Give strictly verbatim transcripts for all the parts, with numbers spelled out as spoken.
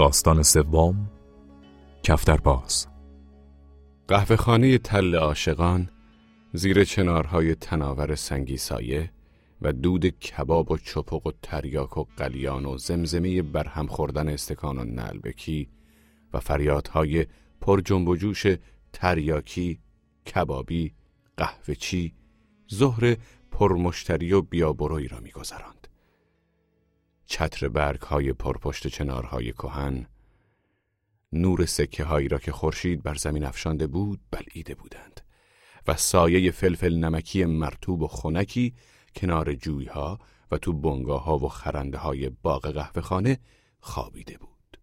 داستان سوم، کفترباز. قهوه‌خانه تل عاشقان زیر چنارهای تناور سنگی سایه و دود کباب و چپق و تریاک و قلیان و زمزمه برهم خوردن استکان و نعلبکی و فریادهای پر جنب و جوش تریاکی، کبابی، قهوه‌چی، ظهر پرمشتری و بیابروی را می‌گذراند. چتر برگ‌های پرپشت چنارهای کهن، نور سکه هایی را که خورشید بر زمین افشانده بود بلعیده بودند و سایه فلفل نمکی مرطوب و خنکی کنار جویها و تو بنگاه ها و خرنده های باغ قهوه‌خانه خوابیده بود.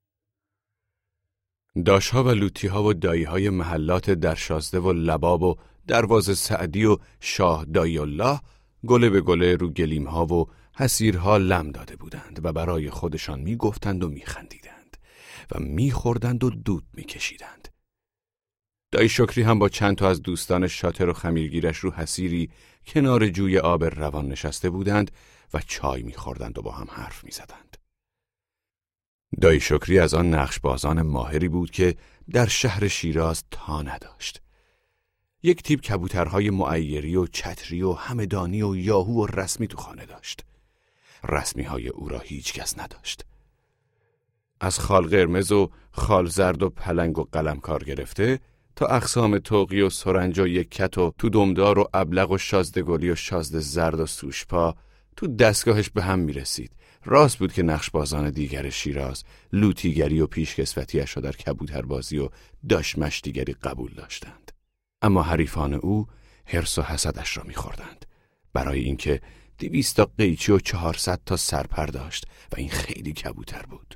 داشها و لوتی ها و دایی های محلات در شازده و لباب و دروازه سعدی و شاه دایی الله گله به گله رو گلیم ها و حسیرها لم داده بودند و برای خودشان می گفتند و می خندیدند و می خوردند و دود می کشیدند. دایی شکری هم با چند تا از دوستان شاطر و خمیرگیرش رو حسیری کنار جوی آب روان نشسته بودند و چای می خوردند و با هم حرف می زدند. دایی شکری از آن نقش بازان ماهری بود که در شهر شیراز تا نداشت. یک تیپ کبوترهای معیری و چتری و همدانی و یاهو و رسمی تو خانه داشت. رسمی های او را هیچ کس نداشت. از خال قرمز و خال زرد و پلنگ و قلمکار گرفته تا اقسام توقی و سرنج و یکت و تو دمدار و ابلق و شازدگلی و شازده زرد و سوشپا تو دستگاهش به هم می رسید. راست بود که نقشبازان دیگر شیراز لوتیگری و پیشکسوتیش را در کبوتربازی و داشمشتیگری قبول داشتند. اما حریفان او حرص و حسدش را می خوردند برای اینکه دویست تا قیچی و چهارصد تا سرپر داشت و این خیلی کبوتر بود.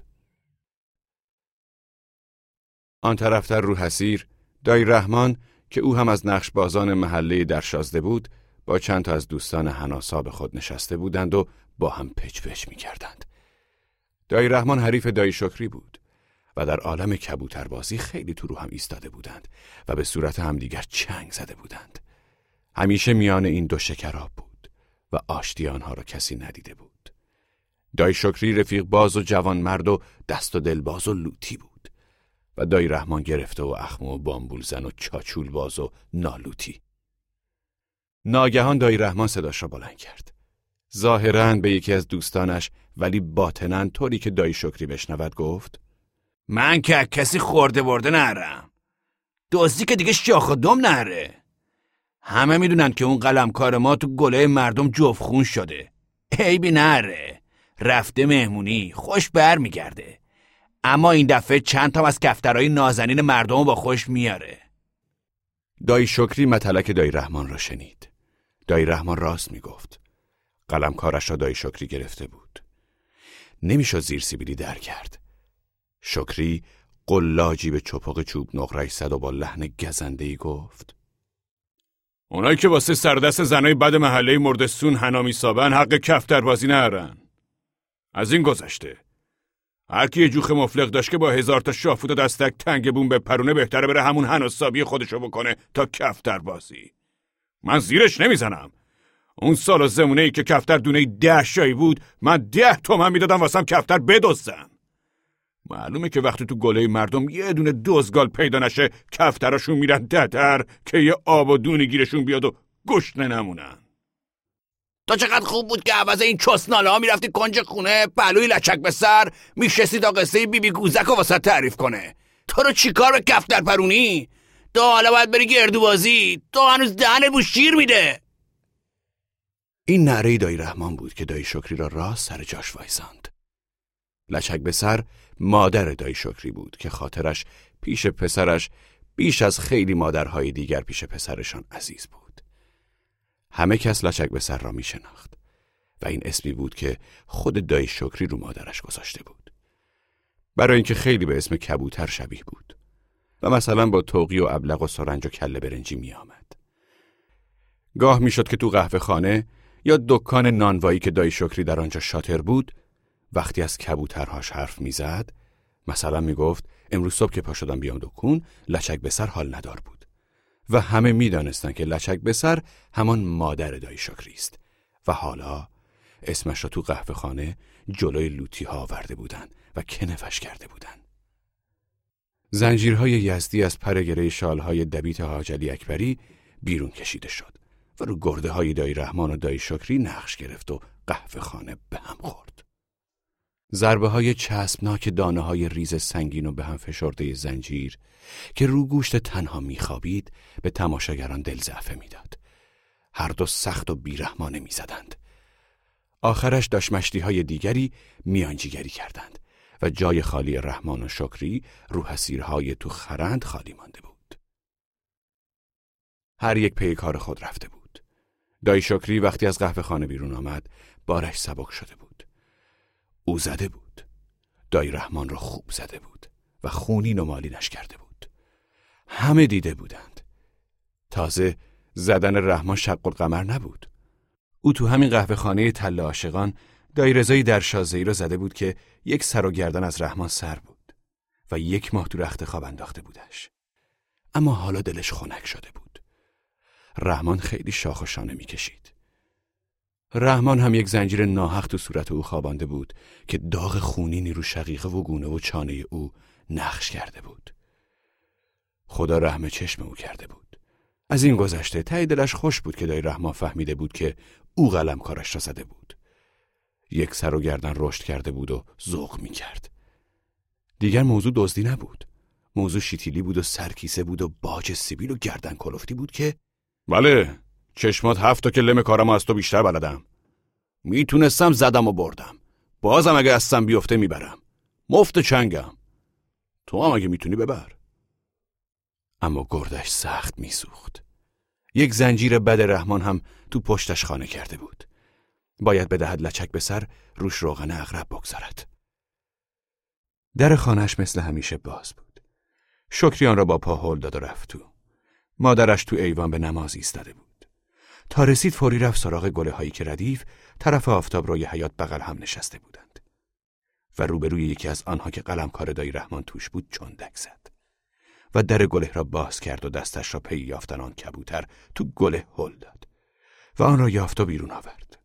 آن طرفتر رو حسیر دایی رحمان که او هم از نقشبازان محله در شازده بود با چند تا از دوستان هناسا به خود نشسته بودند و با هم پچ پچ می کردند. دایی رحمان حریف دایی شکری بود و در عالم کبوتربازی خیلی تو رو هم ایستاده بودند و به صورت همدیگر چنگ زده بودند. همیشه میان این دو شکراب بود و آشتی آنها را کسی ندیده بود. دایی شکری رفیق باز و جوان مرد و دست و دل باز و لوتی بود و دایی رحمان گرفته و اخمو و بامبول زن و چاچول باز و نالوتی. ناگهان دایی رحمان صداش را بلند کرد. ظاهراً به یکی از دوستانش ولی باطناً طوری که دایی شکری بشنود گفت: من که کسی خورده برده نرم. دزدی که دیگه شاخ و دم نره. همه میدونن که اون قلمکار ما تو گله مردم جفخون شده. عیبی نره. رفته مهمونی خوش بر میگرده. اما این دفعه چند تا از کفترهای نازنین مردم با خوش میاره. دایی شکری مطلق دایی رحمان را شنید. دایی رحمان راست میگفت. قلمکارش را دایی شکری گرفته بود. نمیشد زیر سیبیلی در کرد. شکری قلاجی به چپق چوب نقره‌اش زد و با لحن گزنده‌ای گفت: اونایی که واسه سردست زنای بد محله مردستون حنا میسابن حق کفتربازی نرن. از این گذشته هر کی یه جوخ مفلق داشت که با هزار تا شافوت و دستک تنگ بوم به پرونه بهتره بره همون حناسابی خودشو بکنه تا کفتربازی. من زیرش نمیزنم. اون سال و زمونه ای که کفتر دونه ده شایی بود من ده تومن میدادم واسم کفتر بدزدم. معلومه که وقتی تو گله مردم یه دونه دزگال پیدا نشه کفتراشون میرن ددر که یه آب و دونی گیرشون بیاد و گشنه نمونن. تا چقدر خوب بود که عوض این چسناله ها میرفتی کنج خونه پهلوی لچک به سر میشستی تا قصه بی بی گوزک و واسه تعریف کنه. تو رو چی کار به کفتر پرونی؟ تو حالا باید بری گردوبازی. تو هنوز دهنت بو شیر میده. این نعره دایی رحمان بود که دایی شکری را راست سر جاش وایساند. لچک به سر مادر دایی شکری بود که خاطرش پیش پسرش بیش از خیلی مادرهای دیگر پیش پسرشان عزیز بود. همه کس لچک به سر را می شناخت و این اسمی بود که خود دایی شکری رو مادرش گذاشته بود. برای اینکه خیلی به اسم کبوتر شبیه بود و مثلا با توقی و ابلق و سرنج و کله برنجی می آمد. گاه می شد که تو قهوه خانه یا دکان نانوایی که دایی شکری در آنجا شاطر بود وقتی از کبوترهاش حرف می زد مثلا می گفت امروز صبح که پا شدم بیام دکون لچک به سر حال ندار بود و همه می دانستن که لچک به سر همان مادر دایی شکری است و حالا اسمش را تو قهوه خانه جلوی لوتی ها آورده بودن و کنفش کرده بودند. زنجیرهای یزدی از پرگره شالهای دبیت حاج علی اکبری بیرون کشیده شد و رو گرده های دایی رحمان و دایی شکری نقش گرفت و قهوه خانه به هم خورد. ضربه های چسبناک دانه های ریز سنگین و به هم فشرده زنجیر که رو گوشت تنها میخوابید به تماشاگران دل ضعفه میداد. هر دو سخت و بیرحمانه میزدند. آخرش داشمشتی های دیگری میانجیگری کردند و جای خالی رحمان و شکری رو حسیرهای تو خرند خالی مانده بود. هر یک پی کار خود رفته بود. دایی شکری وقتی از قهوه خانه بیرون آمد بارش سبک شده بود. او زده بود. دایی رحمان را خوب زده بود و خونین و مالینش کرده بود. همه دیده بودند. تازه زدن رحمان شق القمر نبود. او تو همین قهوه خانه تله عاشقان دایی رضای درشازه‌ای را زده بود که یک سر و گردن از رحمان سر بود و یک ماه تو رخت خواب انداخته بودش. اما حالا دلش خنک شده بود. رحمان خیلی شاخ و شانه می‌کشید. رحمان هم یک زنجیر ناحق تو صورت او خوابانده بود که داغ خونینی رو شقیقه و گونه و چانه او نقش کرده بود. خدا رحم چشم او کرده بود. از این گذشته ته دلش خوش بود که دایی رحمان فهمیده بود که او قلم کارش را زده بود. یک سر و گردن رشد کرده بود و ذوق می کرد. دیگر موضوع دزدی نبود. موضوع شیتیلی بود و سرکیسه بود و باج سیبیل و گردن کلفتی بود که بله، چشمات هفت تا که لم کارم از تو بیشتر بلدم. میتونستم زدم و بردم. بازم اگه هستم بیفته میبرم. مفت چنگم. تو هم اگه میتونی ببر. اما گردش سخت میسوخت. یک زنجیر بد رحمان هم تو پشتش خانه کرده بود. باید بدهد لچک به سر روش روغن عقرب بگذارد. در خانهش مثل همیشه باز بود. شکری آن را با پا هل داد و رفت تو. مادرش تو ایوان به نماز ایستاده بود. تا رسید فوری رفت سراغ گله هایی که ردیف طرف آفتاب روی حیاط بغل هم نشسته بودند و روبروی یکی از آنها که قلمکار دایی رحمان توش بود چندک زد و در گله را باز کرد و دستش را پی یافتن آن کبوتر تو گله هل داد و آن را یافت و بیرون آورد.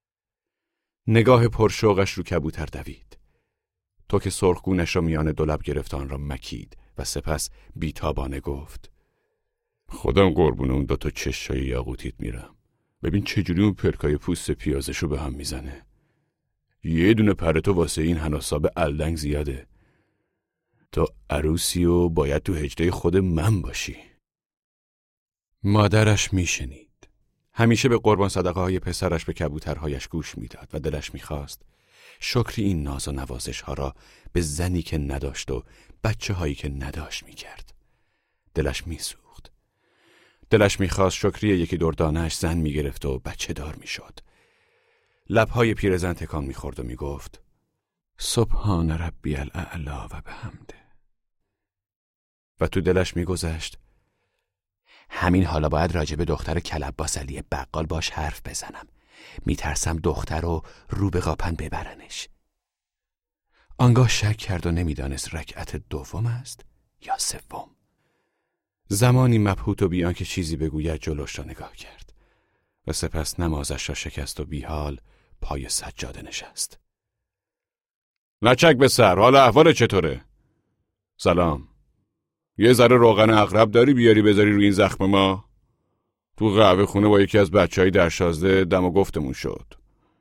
نگاه پرشوقش رو کبوتر دوید. تو که سرخگونش را میان دو لب گرفت آن را مکید و سپس بیتابانه گفت خودم قربون اون دوتا چشای یاقوتیت میرم. ببین چجوری اون پرکای پوست پیازشو به هم میزنه. یه دونه پرتو واسه این حناساب الدنگ زیاده. تو عروسی و باید تو هجده خود من باشی. مادرش میشنید. همیشه به قربان صدقه های پسرش به کبوترهایش گوش میداد و دلش میخواست شکری این ناز و نوازش ها را به زنی که نداشت و بچه هایی که نداشت میکرد. دلش میسوخت. دلش میخواست شکری یکی دردانش زن میگرفت و بچه دار میشد. لبهای پیرزن تکان میخورد و میگفت سبحان ربی الاعلا و بحمده. و تو دلش میگذشت همین حالا باید راجب دختر کلباس علی بقال باش حرف بزنم. میترسم دختر رو رو به قاپن ببرنش. آنگاه شک کرد و نمیدانست رکعت دوم است یا سوم. زمانی مبهوت و بیان که چیزی بگوید جلوش را نگاه کرد و سپس نمازش را شکست و بیحال پای سجاده نشست. لچک به سر، حال احوال چطوره؟ سلام. یه ذره روغن عقرب داری بیاری بذاری روی این زخم ما؟ تو قهوه خونه با یکی از بچهای در شازده دم و گفتمون شد.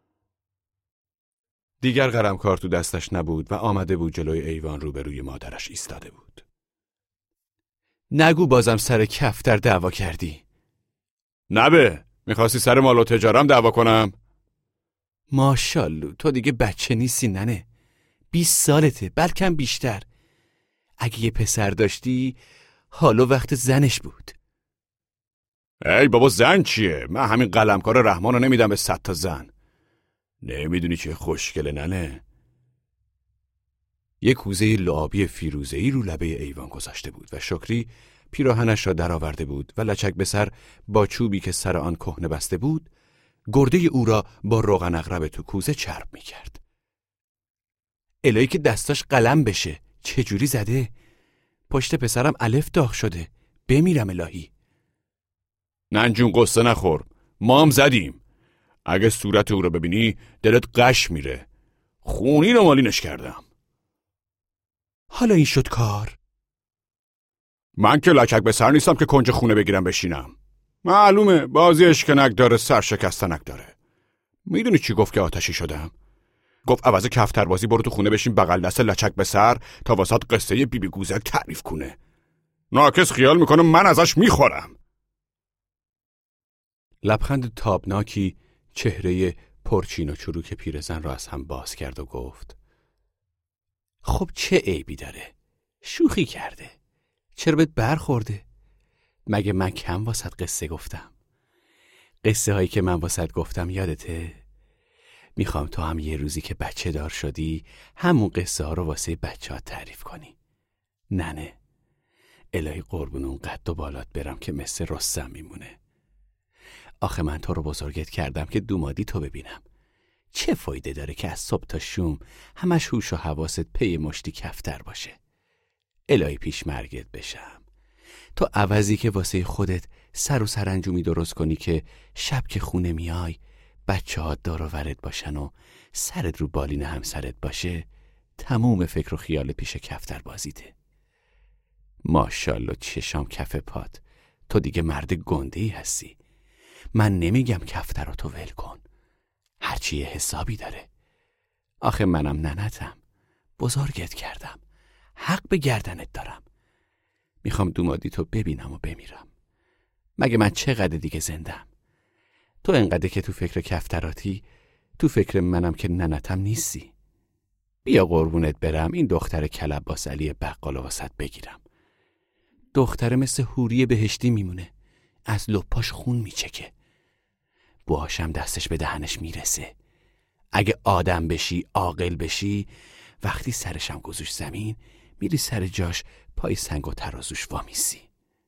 دیگر قلمکار تو دستش نبود و آمده بود جلوی ایوان روبروی مادرش ایستاده بود. نگو بازم سر کفتر دعوا کردی. نبه، میخواستی سر مال و تجارم دعوا کنم؟ ماشالله تو دیگه بچه نیستی ننه. بیست سالته، بلکم بیشتر. اگه یه پسر داشتی حالا وقت زنش بود. ای بابا زن چیه؟ من همین قلمکار رحمانو نمیدم به صد تا زن. نمیدونی چه خوشگله ننه؟ یک کوزه لعابی فیروزه‌ای رو لبه ایوان گذاشته بود و شکری پیراهنش را درآورده بود و لچک به سر با چوبی که سر آن کهنه بسته بود گرده او را با روغن عقرب تو کوزه چرب می کرد. الهی که دستاش قلم بشه. چجوری زده؟ پشت پسرم الف داغ شده. بمیرم الهی. ننجون قصه نخور. ما هم زدیم. اگه صورت او رو ببینی دلت قش میره. خونین و مالینش کردم. حالا این شد کار. من که لچک به سر نیستم که کنج خونه بگیرم بشینم. معلومه بازی اشکنک داره، سر شکستنک داره. میدونی چی گفت که آتشی شدم؟ گفت عوض کفتربازی برو تو خونه بشین بغل دست لچک به سر تا واسط قصه بیبی بی گوزک تعریف کنه. ناکس خیال میکنه من ازش میخورم. لبخند تابناکی چهره پرچین و چروک پیرزن را از هم باز کرد و گفت خب چه عیبی داره؟ شوخی کرده. چرا بهت برخورده؟ مگه من کم واسط قصه گفتم؟ قصه هایی که من واسط گفتم یادته؟ میخوام تو هم یه روزی که بچه دار شدی همون قصه ها رو واسه بچه ها تعریف کنی. نه نه، الهی قربون اون قد و بالات برم که مثل رستم میمونه. آخه من تو رو بزرگت کردم که دومادی تو ببینم. چه فایده داره که از صبح تا شوم همش هوش و حواست پی مشتی کفتر باشه؟ الهی پیش مرگت بشم. تو عوضی که واسه خودت سر و سرانجومی درست کنی که شب که خونه میای بچه ها دار و ورد باشن و سرت رو بالین همسرت باشه، تموم فکر و خیال پیش کفتر بازیده. ماشالله چشام کف پات، تو دیگه مرد گنده‌ای هستی. من نمیگم کفتر رو تو ول کن، هرچی یه حسابی داره. آخه منم ننتم، بزرگت کردم، حق به گردنت دارم. میخوام دومادی تو ببینم و بمیرم. مگه من چقدر دیگه زندم؟ تو انقدر که تو فکر کفتراتی، تو فکر منم که ننتم نیستی. بیا قربونت برم این دختر کلباس علی بقال واسط بگیرم. دختر مثل حوری بهشتی میمونه، از لپاش خون میچکه، بوهاشم دستش به دهنش میرسه. اگه آدم بشی، عاقل بشی، وقتی سرشم گذاشت زمین میری سر جاش پای سنگ و ترازوش وامیسی.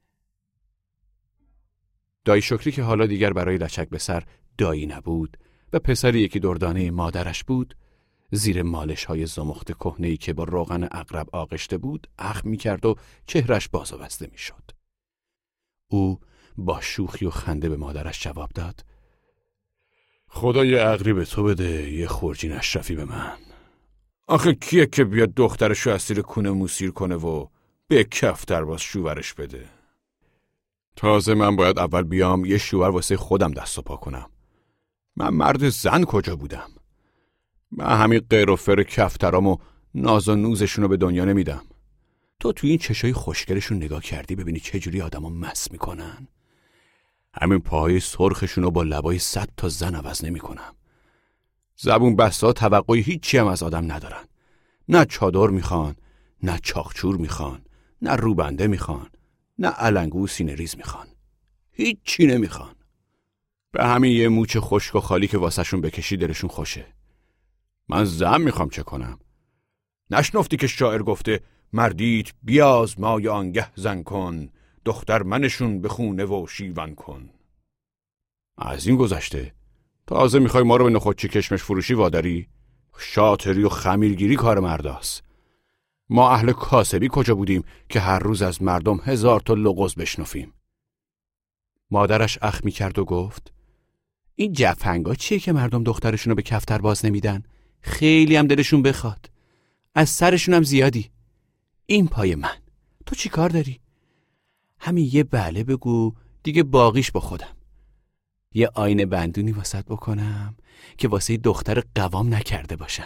دایی شکری که حالا دیگر برای لچک به سر دایی نبود و پسری یکی دردانه مادرش بود، زیر مالش های زمخت کهنه‌ای که با روغن عقرب آغشته بود اخم می‌کرد و چهرش باز و بسته می‌شد. او با شوخی و خنده به مادرش جواب داد: خدا یه عقلی به تو بده، یه خورجین اشرفی به من. آخه کیه که بیاد دخترشو اسیر کونه موسیر کنه و به کفتر باز شوورش بده؟ تازه من باید اول بیام یه شوور واسه خودم دست و پا کنم. من مرد زن کجا بودم؟ من همین غیر و فر کفترام و ناز و نوزشونو به دنیا نمیدم. تو توی این چشای خوشگلشون نگاه کردی ببینی چه جوری آدمو مس میکنن؟ همین پاهای سرخشونو با لبای صد تا زن عوض نمیکنم. زبون بسا توقعی هیچی هم از آدم ندارن. نه چادر میخوان، نه چاقچور میخوان، نه روبنده میخوان، نه علنگو و سینه ریز میخوان. هیچی نمیخوان. به همین یه موچ خشک و خالی که واسهشون بکشی دلشون خوشه. من زن میخوام چه کنم؟ نشنفتی که شاعر گفته مردیت بیاز مای آنگه زن کن، دختر منشون به خونه و شیون کن. از این گذشته تازه میخوای ما رو به نخودچی کشمش فروشی واداری؟ شاطری و خمیرگیری کار مرداست. ما اهل کاسبی کجا بودیم که هر روز از مردم هزار تا لغز بشنفیم؟ مادرش اخ میکرد و گفت: این جفنگا چیه که مردم دخترشونو به کفتر باز نمیدن؟ خیلی هم دلشون بخواد، از سرشون هم زیادی. این پای من، تو چی کار داری؟ همین یه بله بگو دیگه، باقیش با خودم. یه آینه بندونی واسط بکنم که واسه دختر قوام نکرده باشن.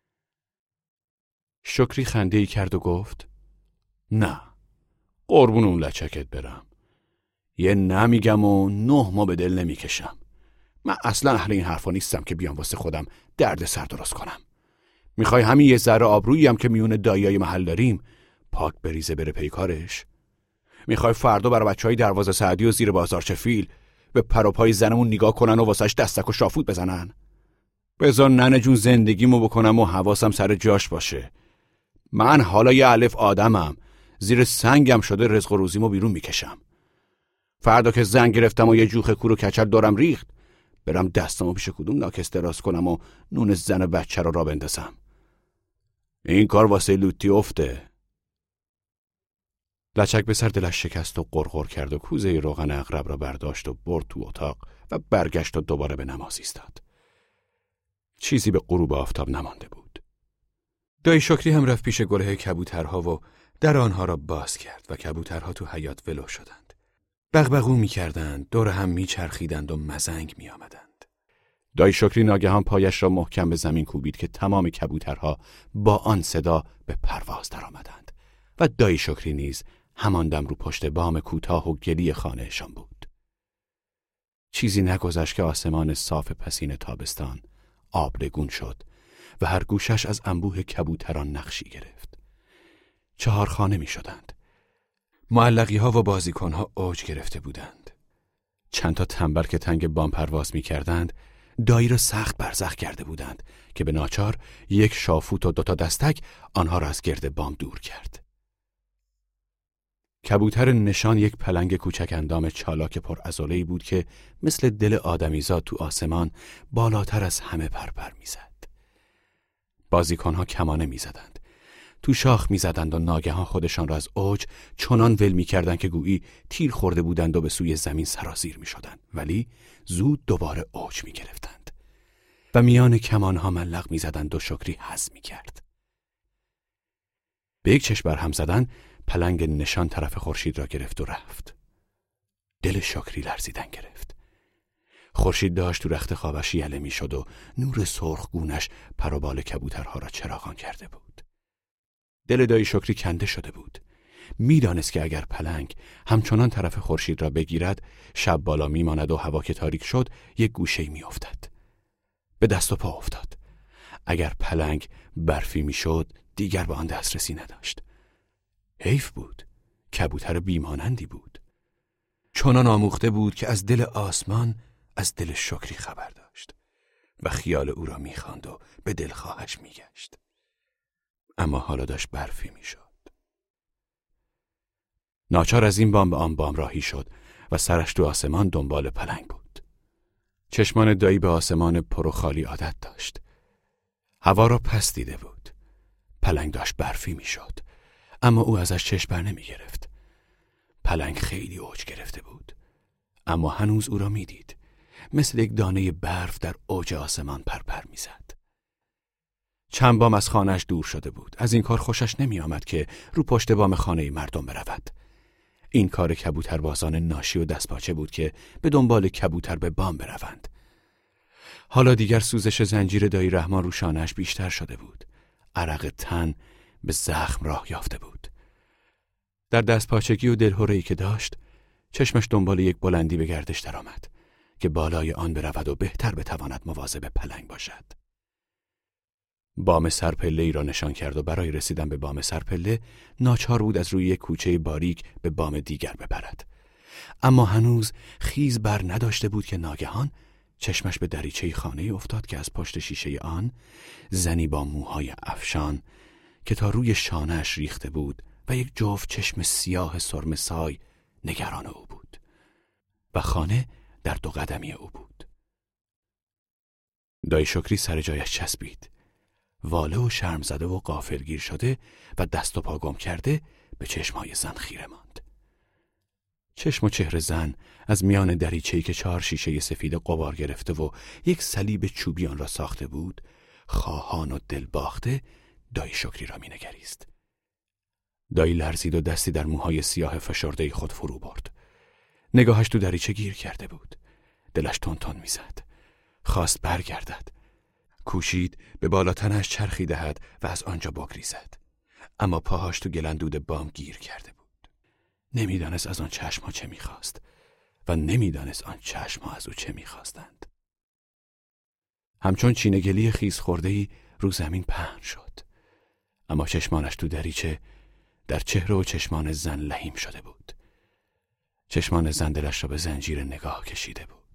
شکری خنده ای کرد و گفت: نه، قربون اون لچکت برم. یه نمیگم و نه ما به دل نمیکشم. من اصلا اهل این حرفا نیستم که بیام واسه خودم درد سر درست کنم. میخوای همین یه ذره آبرویی هم که میونه داییای محل داریم پاک بریزه بره پیکارش؟ میخوای فردا برای بچهای دروازه سعدی و زیر بازارچه فیل به پر و پای زنمون نگاه کنن و واسش دستک و شافوت بزنن؟ بذار ننه جون زندگیمو بکنم و حواسم سر جاش باشه. من حالا یه الف آدمم، زیر سنگم شده رزق و روزیمو بیرون میکشم. فردا که زن گرفتم و یه جوخه کور و کچل دارم ریخت، برم دستمو پیش کدوم ناکس دراز کنم و نون زن بچه رو را بندازم؟ این کار واسه لوتی افته. لچک به سر دلش شکست و قرقر کرد و کوزه روغن عقرب را برداشت و برد تو اتاق و برگشت و دوباره به نماز ایستاد. چیزی به غروب آفتاب نمانده بود. دایی شکری هم رفت پیش گله کبوترها و در آنها را باز کرد و کبوترها تو حیاط ولو شدند. بغبغو می‌کردند، دور هم می‌چرخیدند و مزنگ می‌آمدند. دایی شکری ناگهان پایش را محکم به زمین کوبید که تمام کبوترها با آن صدا به پرواز درآمدند و دایی شکری نیز همان دم رو پشت بام کوتاه و گلی خانه‌شان بود. چیزی نگذشت که آسمان صاف پسین تابستان آبلگون شد و هر گوشش از انبوه کبوتران نقشی گرفت. چهار خانه می شدند. معلقی ها و بازیکن ها اوج گرفته بودند. چند تا تنبل که تنگ بام پرواز می کردند دایی را سخت برزخ کرده بودند که به ناچار یک شافوت و دوتا دستک آنها را از گرد بام دور کرد. کبوتر نشان یک پلنگ کوچک اندام چالاک پر عضله‌ای بود که مثل دل آدمیزاد تو آسمان بالاتر از همه پرپر میزد. بازیکنها کمانه میزدند. تو شاخ میزدند و ناگهان خودشان را از اوج چنان ول میکردند که گویی تیر خورده بودند و به سوی زمین سرازیر میشدند، ولی زود دوباره اوج میگرفتند و میان کمانها ملق میزدند و شکری حظ میکرد. به یک چشم بر هم زدن پلنگ نشان طرف خورشید را گرفت و رفت. دل شکری لرزیدن گرفت. خورشید داشت تو رخت خوابش یله میشد و نور سرخ گونش پر و بال کبوترها را چراغان کرده بود. دل دایی شکری کنده شده بود. میدانست که اگر پلنگ همچنان طرف خورشید را بگیرد شب بالا میماند و هوا که تاریک شد یک گوشه‌ای میافتد. به دست و پا افتاد. اگر پلنگ برفی میشد دیگر به آن دسترسی نداشت. حیف بود. کبوتر بیمانندی بود. چنان آموخته بود که از دل آسمان از دل شکری خبر داشت و خیال او را میخواند و به دلخواهش میگشت. اما حالا داشت برفی میشد. ناچار از این بام به آن بام راهی شد و سرش تو آسمان دنبال پلنگ بود. چشمان دایی به آسمان پر و خالی عادت داشت. هوا را پس دیده بود. پلنگ داشت برفی میشد، اما او ازش چشم بر نمی گرفت. پلنگ خیلی اوج گرفته بود، اما هنوز او را می دید. مثل یک دانه برف در اوج آسمان پرپر می زد. چند بام از خانهش دور شده بود. از این کار خوشش نمی آمد که رو پشت بام خانه مردم برود. این کار کبوتربازان ناشی و دستپاچه بود که به دنبال کبوتر به بام بروند. حالا دیگر سوزش زنجیر دایی رحمان رو شانه‌اش بیشتر شده بود. عرق تن به زخم راه یافته بود. در دستپاچگی و دلهره‌ای که داشت، چشمش دنبال یک بلندی به گردش درآمد که بالای آن برود و بهتر بتواند مواظب پلنگ باشد. بام سرپله‌ای را نشان کرد و برای رسیدن به بام سرپله ناچار بود از روی یک کوچه باریک به بام دیگر بپرد. اما هنوز خیز بر نداشته بود که ناگهان چشمش به دریچه خانه افتاد که از پشت شیشه آن زنی با موهای افشان که تا روی شانه‌اش ریخته بود و یک جفت چشم سیاه سرمسای نگران او بود و خانه در دو قدمی او بود. دایی شکری سر جایش چسبید. واله و شرم زده و غافلگیر شده و دست و پا گم کرده به چشمهای زن خیره ماند. چشم و چهره زن از میان دریچه‌ای که چهار شیشه سفید غبار گرفته و یک صلیب چوبی آن را ساخته بود، خواهان و دل باخته دایی شکری را می‌نگریست. دایی لرزید و دستی در موهای سیاه فشرده خود فرو برد. نگاهش تو دریچه گیر کرده بود. دلش تون تون می‌زد. خواست برگردد. کوشید به بالاتنش چرخی دهد و از آنجا بگریزد. اما پاهاش تو گلندود بام گیر کرده بود. نمیدانست از آن چشم‌ها چه می‌خواست و نمیدانست آن چشم‌ها از او چه می‌خواستند. همچون چینه‌گلی خیس خورده‌ای رو زمین پهن شد. اما چشمانش تو دریچه در چهره و چشمان زن لحیم شده بود. چشمان زن دلش را به زنجیر نگاه کشیده بود.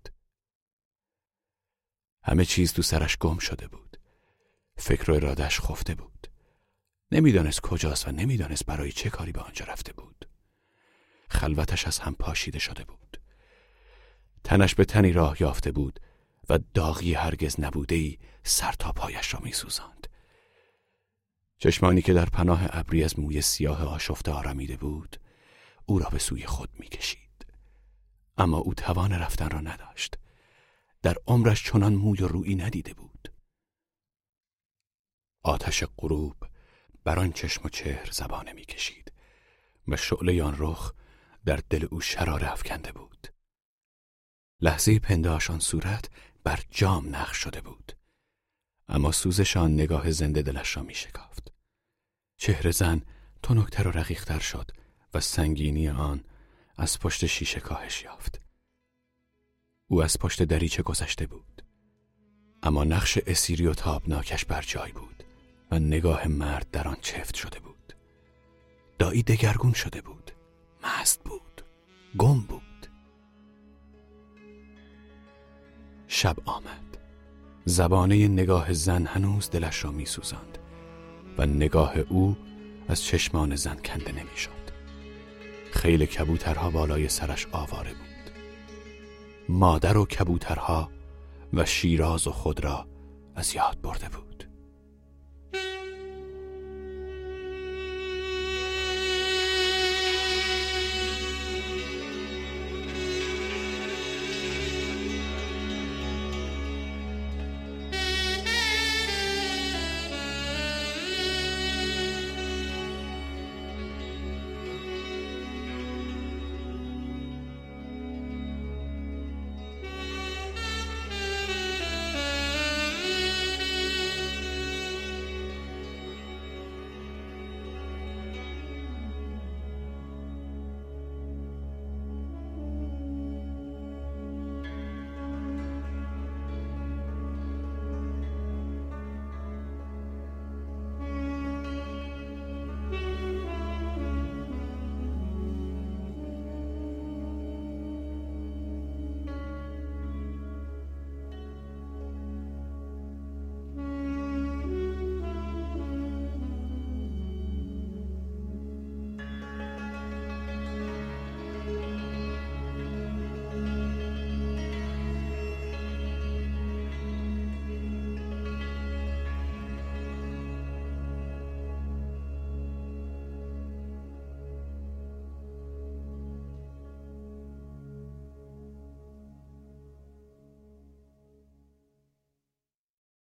همه چیز تو سرش گم شده بود. فکر و اراده‌اش خفته بود. نمیدانست کجاست و نمیدانست برای چه کاری به آنجا رفته بود. خلوتش از هم پاشیده شده بود. تنش به تنی راه یافته بود و داغی هرگز نبوده‌ای سر تا پایش را می‌سوزاند. چشمانی که در پناه ابری از موی سیاه آشفته آرامیده بود، او را به سوی خود می‌کشید. اما او توان رفتن را نداشت. در عمرش چنان موی و رویی ندیده بود. آتش غروب بر آن چشم و چهر زبانه می کشید و شعله آن رخ در دل او شراره افکنده بود. لحظه پنداش آن صورت بر جام نقش شده بود، اما سوزش آن نگاه زنده دلش را می شکافت. چهره زن تنکتر و رقیقتر شد و سنگینی آن از پشت شیشه کاهش یافت. او از پشت دریچه گذشته بود، اما نقش اسیری و تابناکش بر جای بود و نگاه مرد در آن چفت شده بود. دایی دگرگون شده بود، مست بود، گم بود. شب آمد. زبانه نگاه زن هنوز دلش را می سوزاند و نگاه او از چشمان زن کنده نمی شد. خیل کبوترها بالای سرش آواره بود. مادر و کبوترها و شیراز و خود را از یاد برده بود.